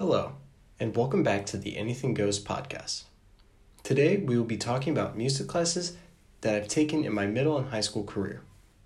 Hello, and welcome back to the Anything Goes podcast. Today, we will be talking about music classes that I've taken in my middle and high school career.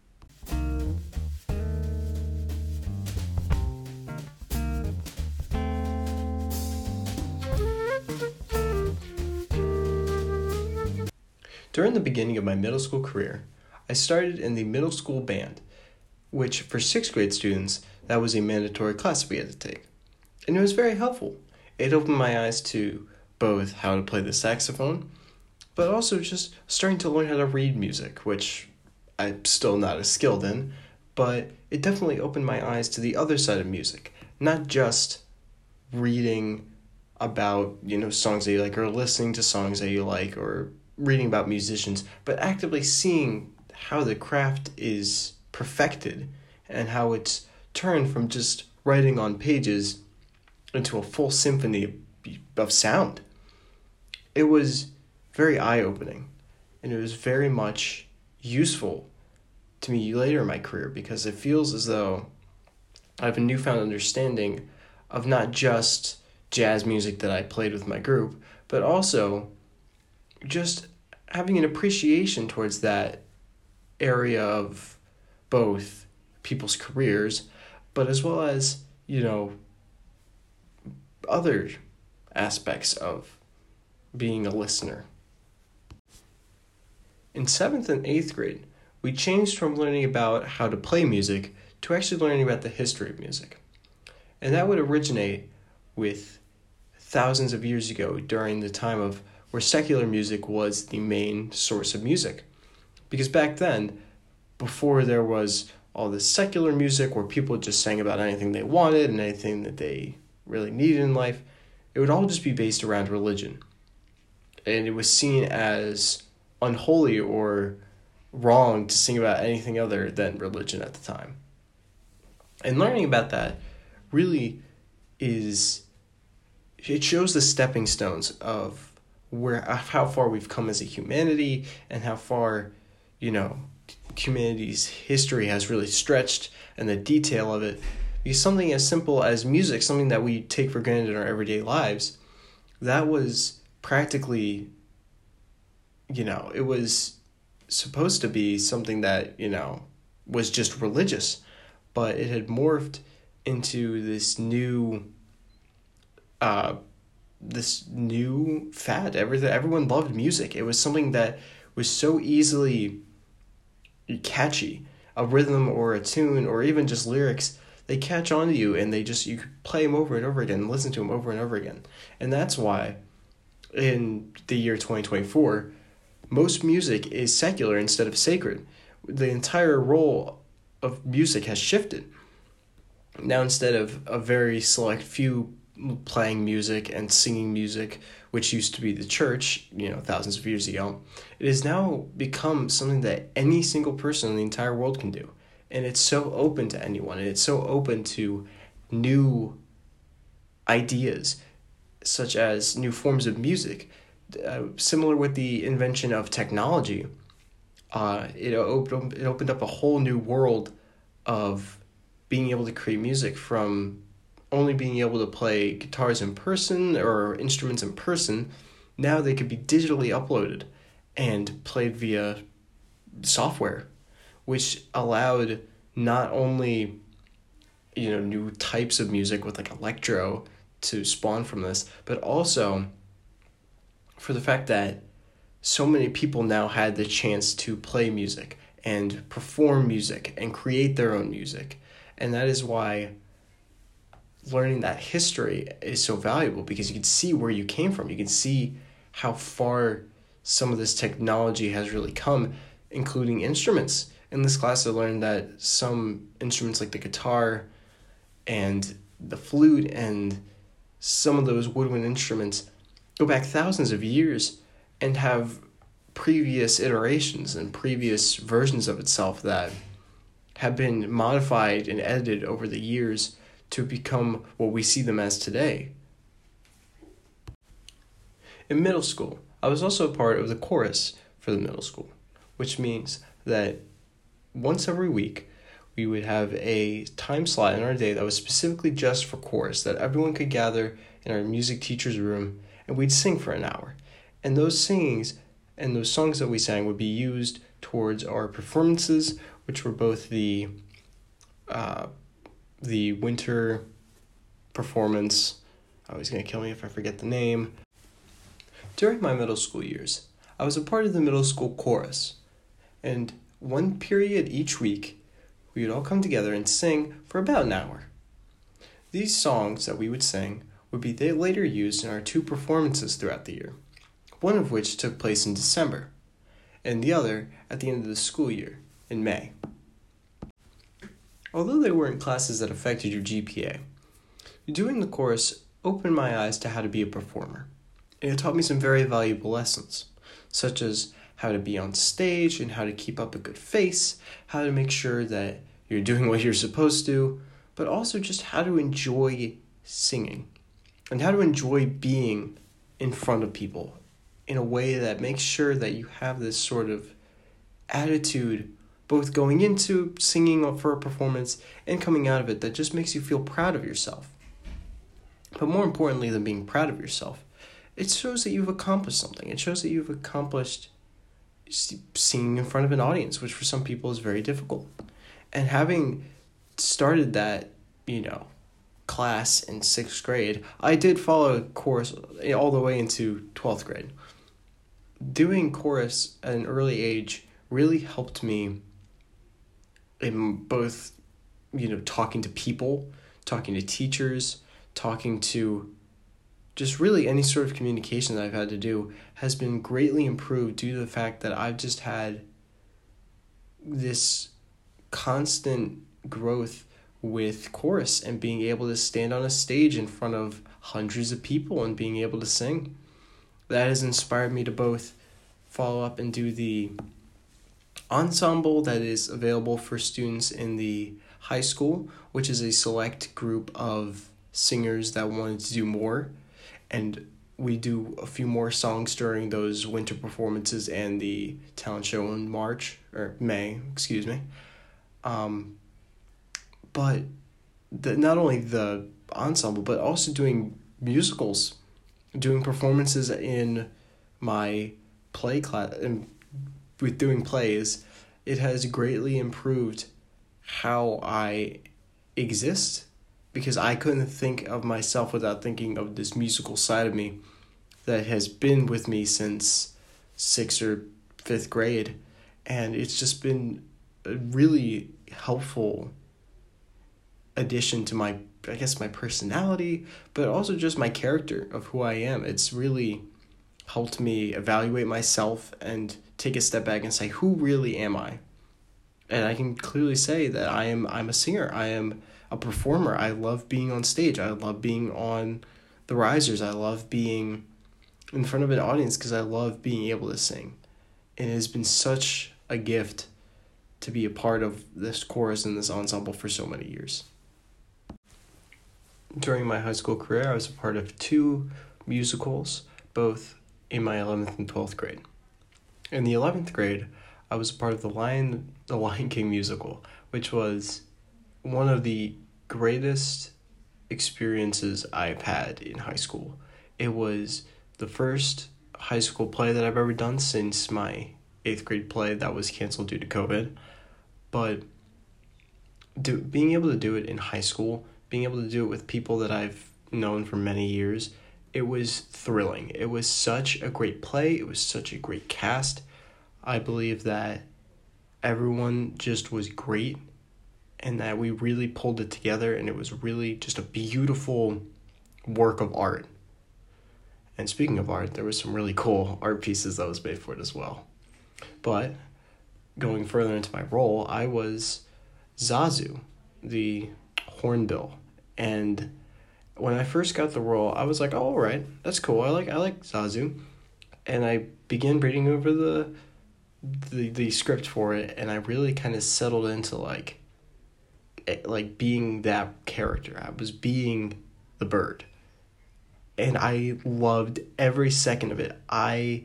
During the beginning of my middle school career, I started in the middle school band, which for 6th grade students, that was a mandatory class we had to take. And it was very helpful. It opened my eyes to both how to play the saxophone, but also just starting to learn how to read music, which I'm still not as skilled in, but it definitely opened my eyes to the other side of music, not just reading about, songs that you like or listening to songs that you like or reading about musicians, but actively seeing how the craft is perfected and how it's turned from just writing on pages into a full symphony of sound. It was very eye-opening, and it was very much useful to me later in my career because it feels as though I have a newfound understanding of not just jazz music that I played with my group, but also just having an appreciation towards that area of both people's careers, but as well as, other aspects of being a listener. In 7th and 8th grade, we changed from learning about how to play music to actually learning about the history of music. And that would originate with thousands of years ago during the time of where secular music was the main source of music. Because back then, before there was all this secular music where people just sang about anything they wanted and anything that they really needed in life, it would all just be based around religion. And it was seen as unholy or wrong to sing about anything other than religion at the time. And learning about that really it shows the stepping stones of how far we've come as a humanity and how far, humanity's history has really stretched and the detail of it. Because something as simple as music, something that we take for granted in our everyday lives, that was practically, it was supposed to be something that, was just religious. But it had morphed into this new fad. Everyone loved music. It was something that was so easily catchy. A rhythm or a tune or even just lyrics, they catch on to you and you could play them over and over again and listen to them over and over again. And that's why in the year 2024, most music is secular instead of sacred. The entire role of music has shifted. Now, instead of a very select few playing music and singing music, which used to be the church, thousands of years ago, it has now become something that any single person in the entire world can do. And it's so open to anyone, and it's so open to new ideas, such as new forms of music. Similar with the invention of technology, it opened up a whole new world of being able to create music from only being able to play guitars in person or instruments in person. Now they could be digitally uploaded and played via software, which allowed not only, new types of music with like electro to spawn from this, but also for the fact that so many people now had the chance to play music and perform music and create their own music. And that is why learning that history is so valuable, because you can see where you came from. You can see how far some of this technology has really come, including instruments. In this class, I learned that some instruments like the guitar and the flute and some of those woodwind instruments go back thousands of years and have previous iterations and previous versions of itself that have been modified and edited over the years to become what we see them as today. In middle school, I was also a part of the chorus for the middle school, which means that once every week, we would have a time slot in our day that was specifically just for chorus, that everyone could gather in our music teacher's room, and we'd sing for an hour. And those singings and those songs that we sang would be used towards our performances, which were both the winter performance. Oh, he's going to kill me if I forget the name. During my middle school years, I was a part of the middle school chorus, and one period each week, we would all come together and sing for about an hour. These songs that we would sing would be later used in our 2 performances throughout the year, one of which took place in December, and the other at the end of the school year, in May. Although they weren't classes that affected your GPA, doing the chorus opened my eyes to how to be a performer, and it taught me some very valuable lessons, such as how to be on stage and how to keep up a good face, how to make sure that you're doing what you're supposed to, but also just how to enjoy singing and how to enjoy being in front of people in a way that makes sure that you have this sort of attitude both going into singing for a performance and coming out of it that just makes you feel proud of yourself. But more importantly than being proud of yourself, it shows that you've accomplished something. It shows that you've accomplished singing in front of an audience, which for some people is very difficult. And having started that, class in 6th grade, I did follow chorus all the way into 12th grade. Doing chorus at an early age really helped me in both, talking to people, talking to teachers, talking to just really any sort of communication that I've had to do has been greatly improved due to the fact that I've just had this constant growth with chorus and being able to stand on a stage in front of hundreds of people and being able to sing. That has inspired me to both follow up and do the ensemble that is available for students in the high school, which is a select group of singers that wanted to do more. And we do a few more songs during those winter performances and the talent show in May. But not only the ensemble, but also doing musicals, doing performances in my play class, and with doing plays, it has greatly improved how I exist, because I couldn't think of myself without thinking of this musical side of me that has been with me since 6th or 5th grade. And it's just been a really helpful addition to my personality, but also just my character of who I am. It's really helped me evaluate myself and take a step back and say, who really am I? And I can clearly say that I'm a singer. I am a performer. I love being on stage. I love being on the risers. I love being in front of an audience because I love being able to sing. And it has been such a gift to be a part of this chorus and this ensemble for so many years. During my high school career, I was a part of 2 musicals, both in my 11th and 12th grade. In the 11th grade, I was a part of the Lion King musical, which was one of the greatest experiences I've had in high school. It was the first high school play that I've ever done since my 8th grade play that was canceled due to COVID. But being able to do it in high school, being able to do it with people that I've known for many years, it was thrilling. It was such a great play. It was such a great cast. I believe that everyone just was great and that we really pulled it together, and it was really just a beautiful work of art. And speaking of art, there was some really cool art pieces that was made for it as well. But going further into my role, I was Zazu, the hornbill. And when I first got the role, I was like, oh, all right, that's cool. I like Zazu. And I began reading over the script for it, and I really kind of settled into like being that character. I was being the bird. And I loved every second of it. I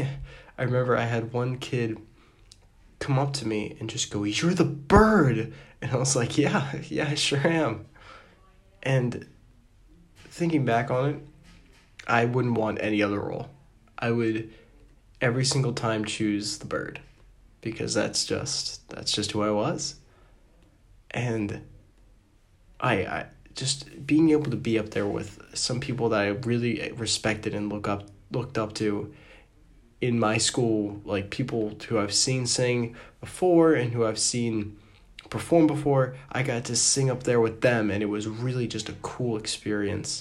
remember I had one kid come up to me and just go, "You're the bird." And I was like, yeah, I sure am. And thinking back on it, I wouldn't want any other role. I would every single time choose the bird, because that's just who I was. And I just being able to be up there with some people that I really respected and looked up to in my school, like people who I've seen sing before and who I've seen perform before. I got to sing up there with them, and it was really just a cool experience.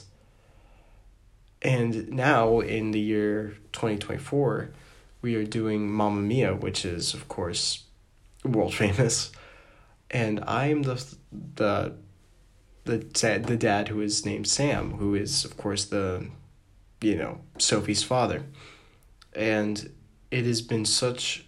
And now in the year 2024, we are doing Mamma Mia, which is of course world famous, and I'm the dad who is named Sam, who is of course Sophie's father. And it has been such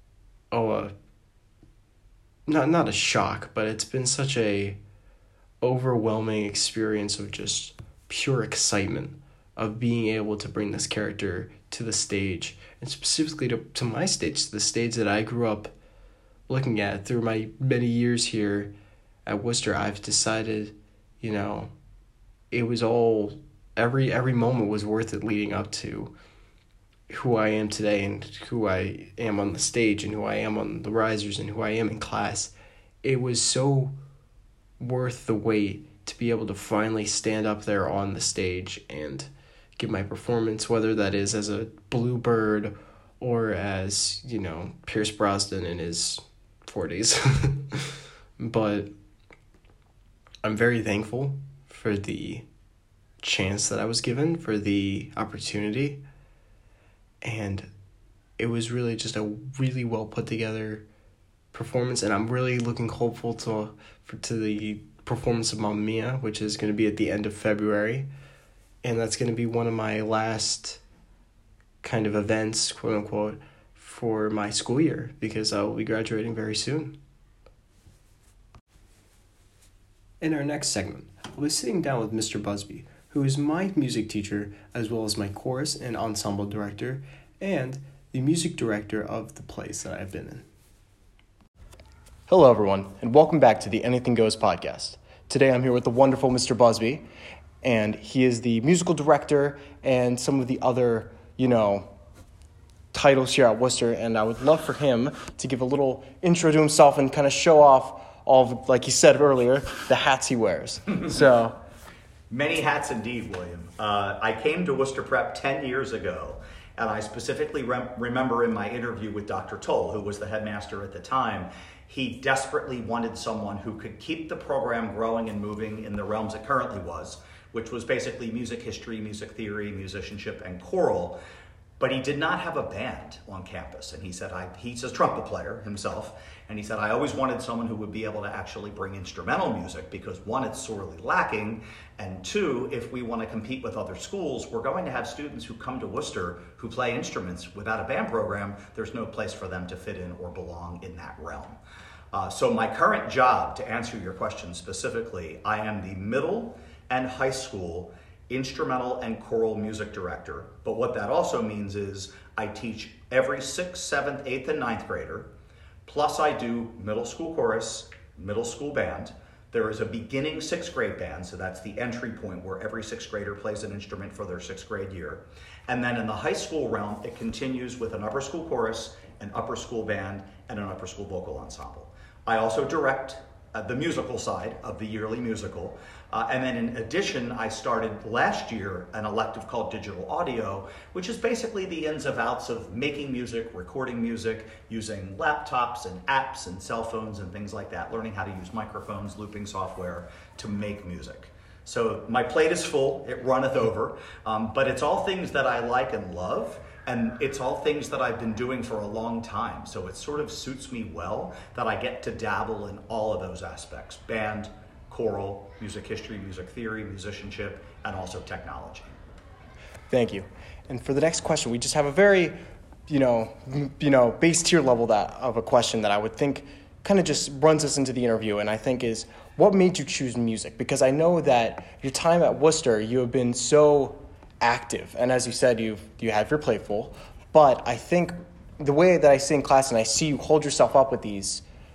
not a shock, but it's been such a overwhelming experience of just pure excitement of being able to bring this character to the stage, and specifically to my stage, the stage that I grew up looking at through my many years here at Worcester. I've decided, it was all, every moment was worth it leading up to who I am today and who I am on the stage and who I am on the risers and who I am in class. It was so worth the wait to be able to finally stand up there on the stage and give my performance, whether that is as a bluebird or as, Pierce Brosnan in his 40s. But I'm very thankful for the chance that I was given, for the opportunity. And it was really just a really well put together performance, and I'm really looking hopeful to the performance of Mamma Mia, which is going to be at the end of February, and that's going to be one of my last kind of events, quote unquote, for my school year, because I will be graduating very soon. In our next segment, I'll be sitting down with Mr. Busby, who is my music teacher as well as my chorus and ensemble director and the music director of the plays that I've been in. Hello everyone, and welcome back to the Anything Goes podcast. Today I'm here with the wonderful Mr. Busby, and he is the musical director and some of the other, titles here at Worcester, and I would love for him to give a little intro to himself and kind of show off all of, like he said earlier, the hats he wears. So... Many hats indeed, William. I came to Worcester Prep 10 years ago, and I specifically remember in my interview with Dr. Toll, who was the headmaster at the time, he desperately wanted someone who could keep the program growing and moving in the realms it currently was, which was basically music history, music theory, musicianship, and choral. But he did not have a band on campus. And he said, he's a trumpet player himself. And he said, I always wanted someone who would be able to actually bring instrumental music because one, it's sorely lacking. And two, if we want to compete with other schools, we're going to have students who come to Worcester who play instruments. Without a band program, there's no place for them to fit in or belong in that realm. So my current job, to answer your question specifically, I am the middle and high school instrumental and choral music director. But what that also means is I teach every 6th, 7th, 8th, and 9th grader. Plus I do middle school chorus, middle school band. There is a beginning 6th grade band, so that's the entry point where every 6th grader plays an instrument for their 6th grade year. And then in the high school realm, it continues with an upper school chorus, an upper school band, and an upper school vocal ensemble. I also direct the musical side of the yearly musical. And then in addition, I started last year an elective called digital audio, which is basically the ins and outs of making music, recording music, using laptops and apps and cell phones and things like that, learning how to use microphones, looping software to make music. So my plate is full, it runneth over, but it's all things that I like and love. And it's all things that I've been doing for a long time. So it sort of suits me well that I get to dabble in all of those aspects: band, choral, music history, music theory, musicianship, and also technology. Thank you. And for the next question, we just have a very, base tier level of a question that I would think kind of just runs us into the interview, and I think is, what made you choose music? Because I know that your time at Worcester, you have been so active, and as you said, you have your plate full, but I think the way that I see in class and I see you hold yourself up with these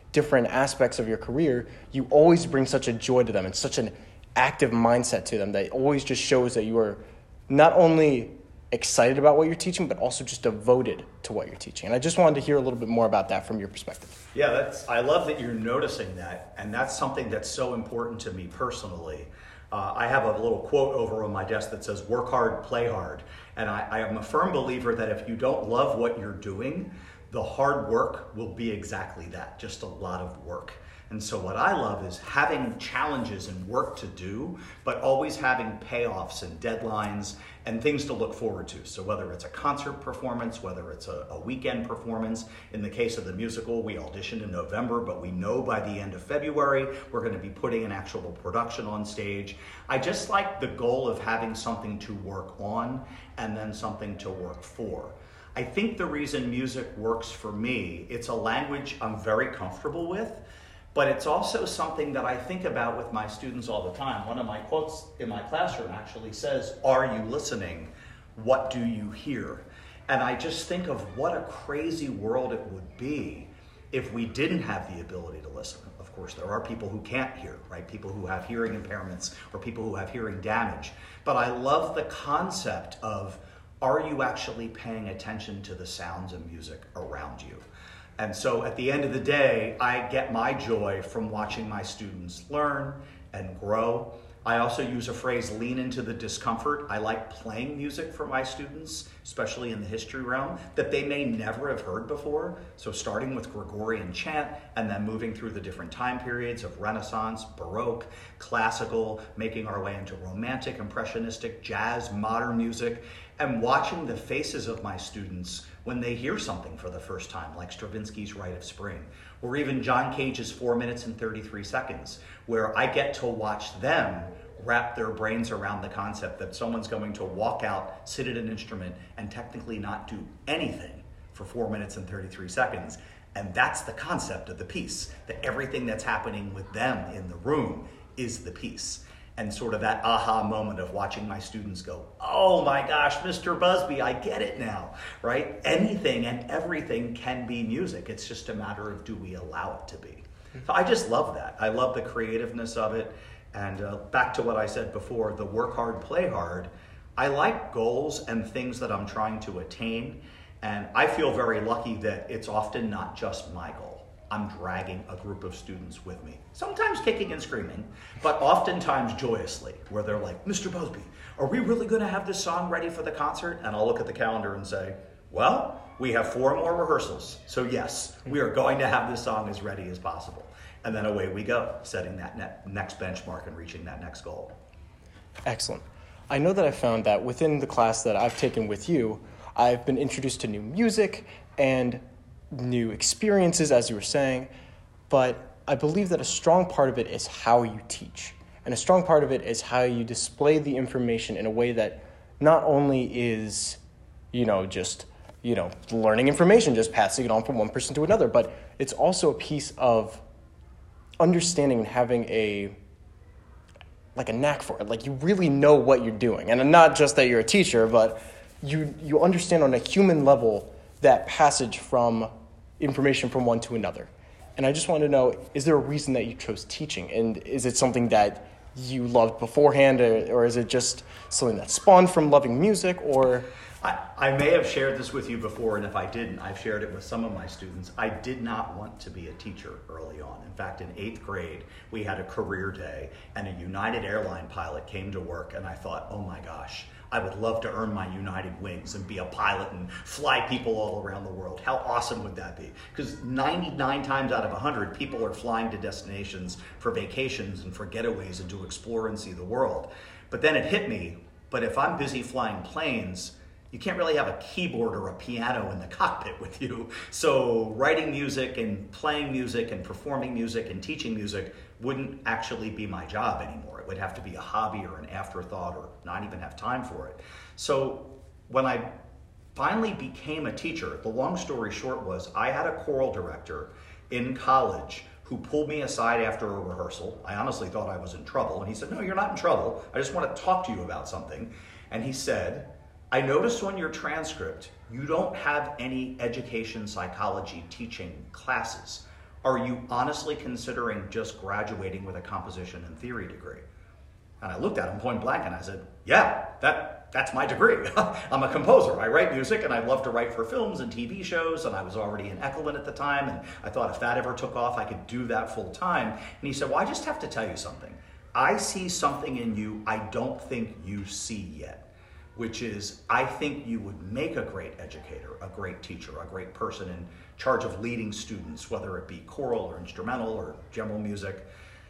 different aspects of your career, you always bring such a joy to them and such an active mindset to them that it always just shows that you are not only excited about what you're teaching, but also just devoted to what you're teaching. And I just wanted to hear a little bit more about that from your perspective. Yeah, I love that you're noticing that, and that's something that's so important to me personally. I have a little quote over on my desk that says, "Work hard, play hard." And I am a firm believer that if you don't love what you're doing, the hard work will be exactly that, just a lot of work. And so what I love is having challenges and work to do, but always having payoffs and deadlines and things to look forward to. So whether it's a concert performance, whether it's a weekend performance, in the case of the musical, we auditioned in November, but we know by the end of February, we're going to be putting an actual production on stage. I just like the goal of having something to work on and then something to work for. I think the reason music works for me, it's a language I'm very comfortable with, but it's also something that I think about with my students all the time. One of my quotes in my classroom actually says, "Are you listening? What do you hear?" And I just think of what a crazy world it would be if we didn't have the ability to listen. Of course, there are people who can't hear, right? People who have hearing impairments or people who have hearing damage. But I love the concept of, are you actually paying attention to the sounds of music around you? And so at the end of the day, I get my joy from watching my students learn and grow. I also use a phrase, lean into the discomfort. I like playing music for my students, especially in the history realm, that they may never have heard before. So starting with Gregorian chant and then moving through the different time periods of Renaissance, Baroque, classical, making our way into Romantic, Impressionistic, jazz, modern music, and watching the faces of my students when they hear something for the first time, like Stravinsky's Rite of Spring, or even John Cage's 4 minutes and 33 seconds, where I get to watch them wrap their brains around the concept that someone's going to walk out, sit at an instrument, and technically not do anything for 4 minutes and 33 seconds. And that's the concept of the piece, that everything that's happening with them in the room is the piece. And sort of that aha moment of watching my students go, "Oh my gosh, Mr. Busby, I get it now," right? Anything and everything can be music. It's just a matter of, do we allow it to be? So I just love that. I love the creativeness of it. And back to what I said before, the work hard, play hard. I like goals and things that I'm trying to attain. And I feel very lucky that it's often not just my goal. I'm dragging a group of students with me, sometimes kicking and screaming, but oftentimes joyously, where they're like, "Mr. Busby, are we really going to have this song ready for the concert?" And I'll look at the calendar and say, "Well, we have 4 more rehearsals. So yes, we are going to have this song as ready as possible." And then away we go, setting that next benchmark and reaching that next goal. Excellent. I know that I found that within the class that I've taken with you, I've been introduced to new music and new experiences, as you were saying, but I believe that a strong part of it is how you teach. And a strong part of it is how you display the information in a way that not only is, just, learning information, just passing it on from one person to another, but it's also a piece of understanding and having a knack for it. Like, you really know what you're doing. And not just that you're a teacher, but you understand on a human level that passage from information from one to another. And I just want to know, is there a reason that you chose teaching? And is it something that you loved beforehand, or is it just something that spawned from loving music, or... I may have shared this with you before, and if I didn't, I've shared it with some of my students. I did not want to be a teacher early on. In fact, in 8th grade, we had a career day, and a United Airline pilot came to work, and I thought, oh my gosh, I would love to earn my United wings and be a pilot and fly people all around the world. How awesome would that be? Because 99 times out of 100, people are flying to destinations for vacations and for getaways and to explore and see the world. But then it hit me, but if I'm busy flying planes, you can't really have a keyboard or a piano in the cockpit with you. So writing music and playing music and performing music and teaching music wouldn't actually be my job anymore. It would have to be a hobby or an afterthought or not even have time for it. So when I finally became a teacher, the long story short was I had a choral director in college who pulled me aside after a rehearsal. I honestly thought I was in trouble. And he said, "No, you're not in trouble. I just want to talk to you about something." And he said, "I noticed on your transcript, you don't have any education psychology teaching classes. Are you honestly considering just graduating with a composition and theory degree? And I looked at him point blank and I said, yeah, that's my degree. I'm a composer. I write music and I'd love to write for films and TV shows, and I was already in Ekelin at the time, and I thought if that ever took off, I could do that full time. And he said, well, I just have to tell you something. I see something in you I don't think you see yet, which is I think you would make a great educator, a great teacher, a great person in charge of leading students, whether it be choral or instrumental or general music.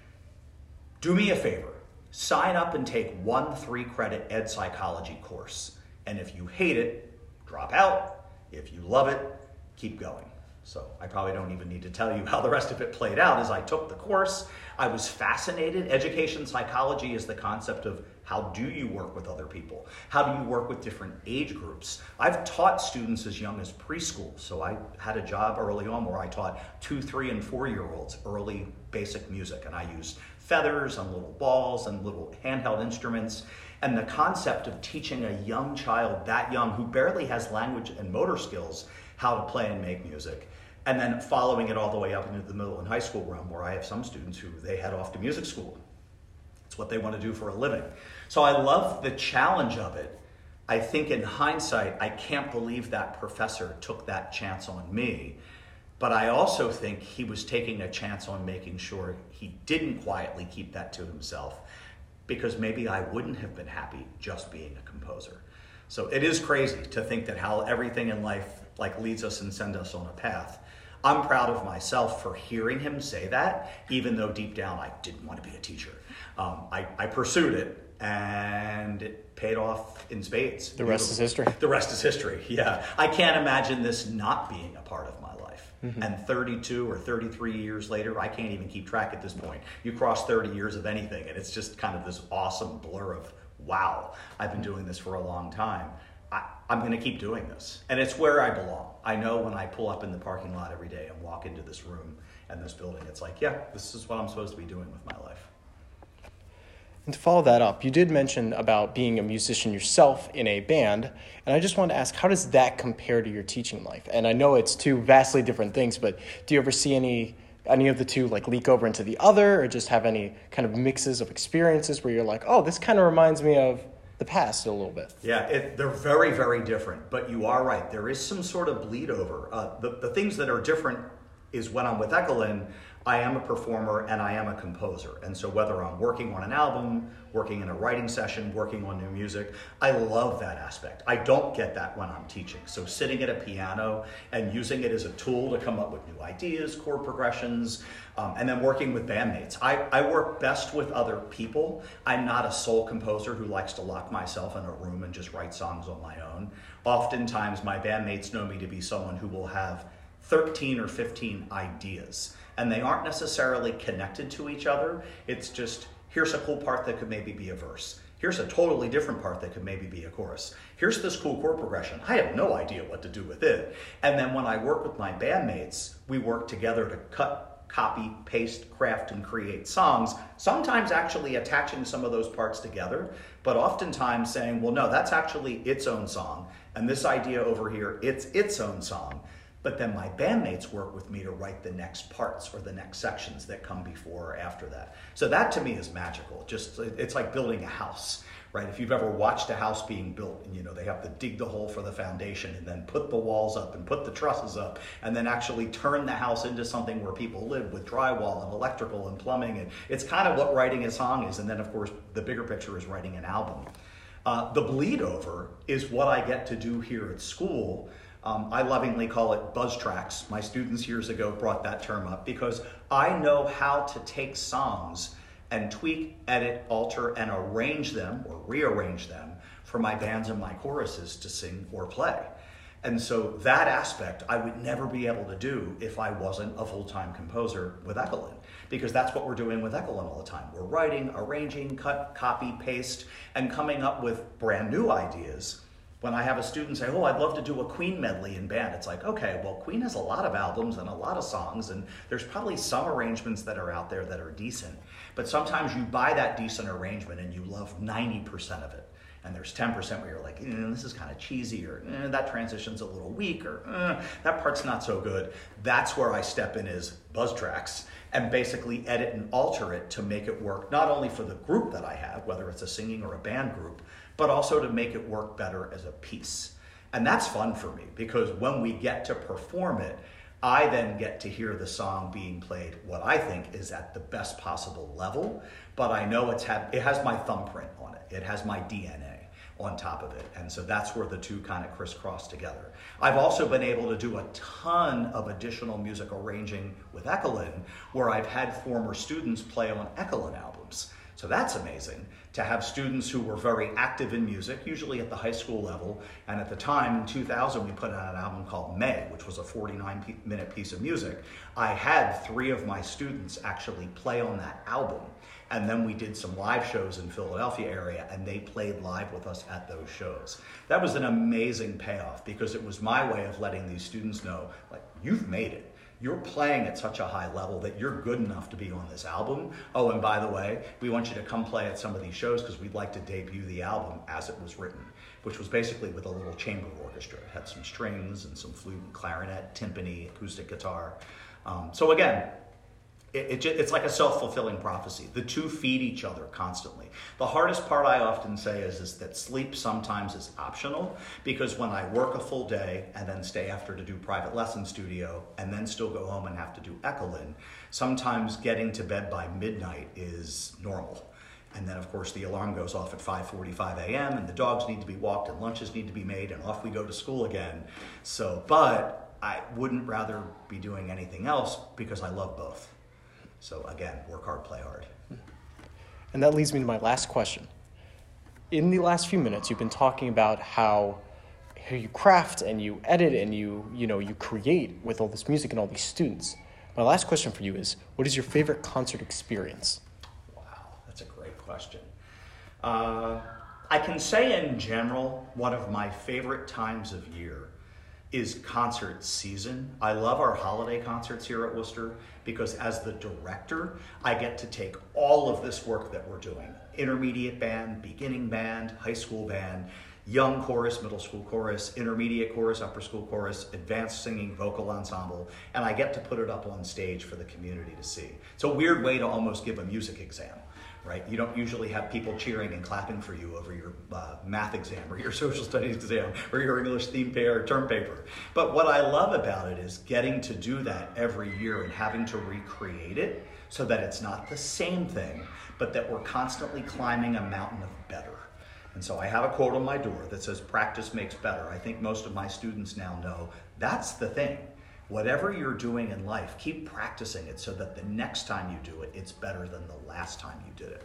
Do me a favor. Sign up and take one 3-credit ed psychology course. And if you hate it, drop out. If you love it, keep going. So I probably don't even need to tell you how the rest of it played out. As I took the course, I was fascinated. Education psychology is the concept of how do you work with other people? How do you work with different age groups? I've taught students as young as preschool. So I had a job early on where I taught 2, 3, and 4-year-olds early basic music. And I used feathers and little balls and little handheld instruments. And the concept of teaching a young child that young who barely has language and motor skills how to play and make music, and then following it all the way up into the middle and high school realm, where I have some students who they head off to music school. It's what they want to do for a living. So I love the challenge of it. I think in hindsight, I can't believe that professor took that chance on me. But I also think he was taking a chance on making sure he didn't quietly keep that to himself, because maybe I wouldn't have been happy just being a composer. So it is crazy to think that how everything in life leads us and sends us on a path. I'm proud of myself for hearing him say that, even though deep down I didn't want to be a teacher. I pursued it, and it paid off in spades. The rest is history. The rest is history, yeah. I can't imagine this not being a part of my life. Mm-hmm. And 32 or 33 years later, I can't even keep track at this point. You cross 30 years of anything, and it's just kind of this awesome blur of, wow, I've been doing this for a long time. I'm going to keep doing this. And it's where I belong. I know when I pull up in the parking lot every day and walk into this room and this building, it's like, yeah, this is what I'm supposed to be doing with my life. And to follow that up, you did mention about being a musician yourself in a band, and I just wanted to ask, how does that compare to your teaching life? And I know it's two vastly different things, but do you ever see any of the two leak over into the other, or just have any kind of mixes of experiences where you're like, oh, this kind of reminds me of the past a little bit? Yeah, they're very, very different, but you are right. There is some sort of bleed over. The things that are different is when I'm with Ekelin, I am a performer and I am a composer. And so whether I'm working on an album, working in a writing session, working on new music, I love that aspect. I don't get that when I'm teaching. So sitting at a piano and using it as a tool to come up with new ideas, chord progressions, and then working with bandmates. I work best with other people. I'm not a sole composer who likes to lock myself in a room and just write songs on my own. Oftentimes my bandmates know me to be someone who will have 13 or 15 ideas, and they aren't necessarily connected to each other. It's just, here's a cool part that could maybe be a verse. Here's a totally different part that could maybe be a chorus. Here's this cool chord progression. I have no idea what to do with it. And then when I work with my bandmates, we work together to cut, copy, paste, craft, and create songs, sometimes actually attaching some of those parts together, but oftentimes saying, well, no, that's actually its own song, and this idea over here, it's its own song. But then my bandmates work with me to write the next parts or the next sections that come before or after that. So that to me is magical. Just, it's like building a house, right? If you've ever watched a house being built, and they have to dig the hole for the foundation and then put the walls up and put the trusses up and then actually turn the house into something where people live with drywall and electrical and plumbing. And it's kind of what writing a song is. And then of course, the bigger picture is writing an album. The bleed over is what I get to do here at school. I lovingly call it buzz tracks. My students years ago brought that term up because I know how to take songs and tweak, edit, alter, and arrange them or rearrange them for my bands and my choruses to sing or play. And so that aspect I would never be able to do if I wasn't a full-time composer with Ekelin, because that's what we're doing with Ekelin all the time. We're writing, arranging, cut, copy, paste, and coming up with brand new ideas. When I have a student say, oh, I'd love to do a Queen medley in band, it's like, okay, well, Queen has a lot of albums and a lot of songs, and there's probably some arrangements that are out there that are decent. But sometimes you buy that decent arrangement and you love 90% of it. And there's 10% where you're like, this is kind of cheesy, or that transition's a little weak, or that part's not so good. That's where I step in as Buzztracks and basically edit and alter it to make it work, not only for the group that I have, whether it's a singing or a band group, but also to make it work better as a piece. And that's fun for me, because when we get to perform it, I then get to hear the song being played what I think is at the best possible level, but I know it has my thumbprint on it. It has my DNA on top of it. And so that's where the two kind of crisscross together. I've also been able to do a ton of additional music arranging with Ekelin, where I've had former students play on Ekelin albums. So that's amazing to have students who were very active in music, usually at the high school level. And at the time, in 2000, we put out an album called May, which was a 49-minute piece of music. I had 3 of my students actually play on that album. And then we did some live shows in Philadelphia area, and they played live with us at those shows. That was an amazing payoff, because it was my way of letting these students know, like, you've made it. You're playing at such a high level that you're good enough to be on this album. Oh, and by the way, we want you to come play at some of these shows because we'd like to debut the album as it was written, which was basically with a little chamber orchestra. It had some strings and some flute and clarinet, timpani, acoustic guitar. So again, it's like a self-fulfilling prophecy. The two feed each other constantly. The hardest part I often say is that sleep sometimes is optional, because when I work a full day and then stay after to do private lesson studio and then still go home and have to do Ekelin, sometimes getting to bed by midnight is normal. And then, of course, the alarm goes off at 5:45 a.m. and the dogs need to be walked and lunches need to be made and off we go to school again. But I wouldn't rather be doing anything else, because I love both. So again, work hard, play hard. And that leads me to my last question. In the last few minutes, you've been talking about how you craft and you edit and you create with all this music and all these students. My last question for you is, what is your favorite concert experience? Wow, that's a great question. I can say in general, one of my favorite times of year is concert season. I love our holiday concerts here at Worcester, because as the director, I get to take all of this work that we're doing, intermediate band, beginning band, high school band, young chorus, middle school chorus, intermediate chorus, upper school chorus, advanced singing, vocal ensemble, and I get to put it up on stage for the community to see. It's a weird way to almost give a music exam. Right? You don't usually have people cheering and clapping for you over your math exam or your social studies exam or your English theme paper or term paper. But what I love about it is getting to do that every year and having to recreate it so that it's not the same thing, but that we're constantly climbing a mountain of better. And so I have a quote on my door that says, "Practice makes better." I think most of my students now know that's the thing. Whatever you're doing in life, keep practicing it so that the next time you do it, it's better than the last time you did it.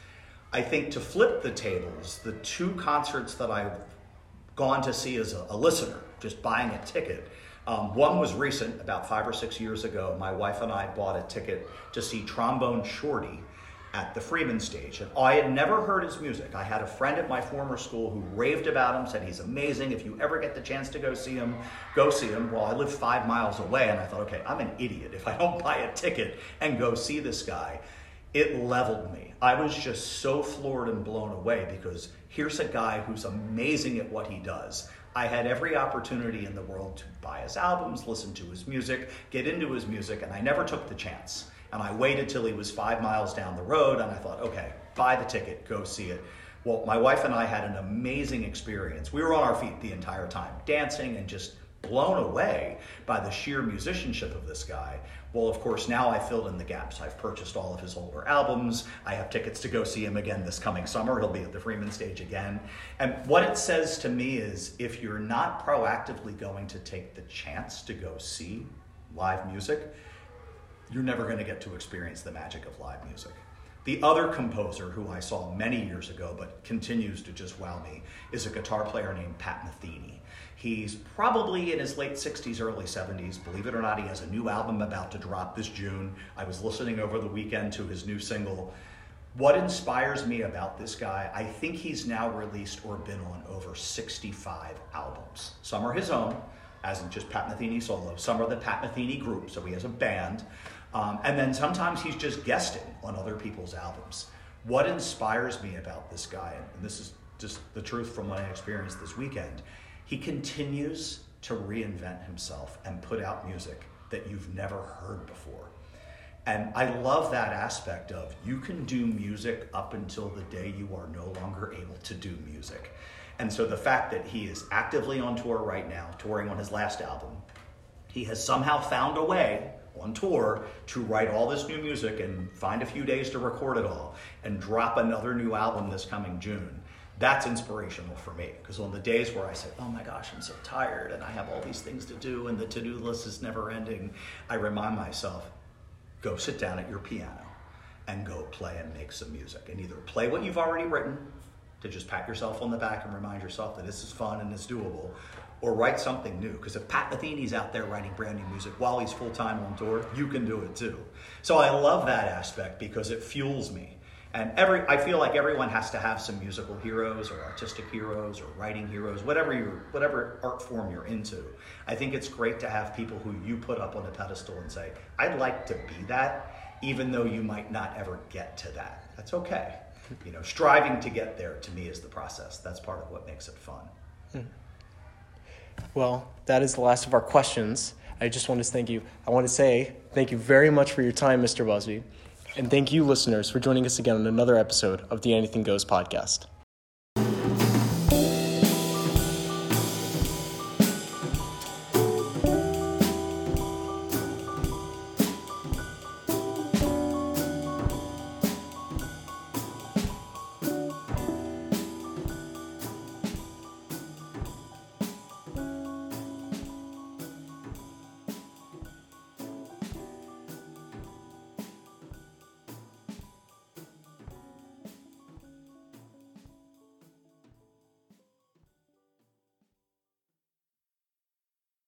I think to flip the tables, the 2 concerts that I've gone to see as a listener, just buying a ticket, one was recent, about 5 or 6 years ago. My wife and I bought a ticket to see Trombone Shorty at the Freeman Stage. And I had never heard his music. I had a friend at my former school who raved about him, said he's amazing. If you ever get the chance to go see him, go see him. Well, I live 5 miles away, and I thought, okay, I'm an idiot if I don't buy a ticket and go see this guy. It leveled me. I was just so floored and blown away, because here's a guy who's amazing at what he does. I had every opportunity in the world to buy his albums, listen to his music, get into his music, and I never took the chance. And I waited till he was 5 miles down the road, and I thought, okay, buy the ticket, go see it. Well, my wife and I had an amazing experience. We were on our feet the entire time, dancing and just blown away by the sheer musicianship of this guy. Well, of course, now I filled in the gaps. I've purchased all of his older albums. I have tickets to go see him again this coming summer. He'll be at the Freeman Stage again. And what it says to me is, if you're not proactively going to take the chance to go see live music, you're never going to get to experience the magic of live music. The other composer who I saw many years ago but continues to just wow me is a guitar player named Pat Metheny. He's probably in his late 60s, early 70s. Believe it or not, he has a new album about to drop this June. I was listening over the weekend to his new single. What inspires me about this guy, I think he's now released or been on over 65 albums. Some are his own, as in just Pat Metheny solo. Some are the Pat Metheny group, so he has a band. And then sometimes he's just guesting on other people's albums. What inspires me about this guy, and this is just the truth from what I experienced this weekend. He continues to reinvent himself and put out music that you've never heard before. And I love that aspect of you can do music up until the day you are no longer able to do music. And so the fact that he is actively on tour right now, touring on his last album, he has somehow found a way on tour to write all this new music and find a few days to record it all and drop another new album this coming June. That's inspirational for me, because on the days where I say, oh my gosh, I'm so tired and I have all these things to do and the to-do list is never ending, I remind myself, go sit down at your piano and go play and make some music, and either play what you've already written to just pat yourself on the back and remind yourself that this is fun and it's doable, or write something new. Because if Pat Metheny's out there writing brand new music while he's full-time on tour, you can do it too. So I love that aspect because it fuels me. And I feel like everyone has to have some musical heroes or artistic heroes or writing heroes, whatever art form you're into. I think it's great to have people who you put up on a pedestal and say, I'd like to be that, even though you might not ever get to that. That's okay. Striving to get there, to me, is the process. That's part of what makes it fun. Well, that is the last of our questions. I just want to thank you. I want to say thank you very much for your time, Mr. Busby. And thank you, listeners, for joining us again on another episode of the Anything Goes podcast.